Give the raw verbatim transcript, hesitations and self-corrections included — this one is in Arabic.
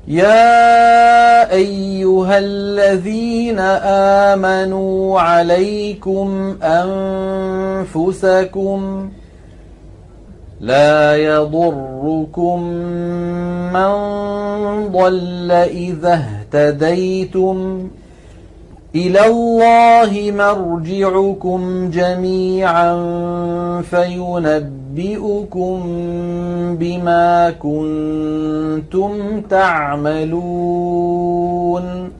يا أيها الذين آمنوا عليكم أنفسكم لا يضركم من ضل إذا اهتديتم إلى الله مرجعكم جميعا فينبئكم بما كنتم تعملون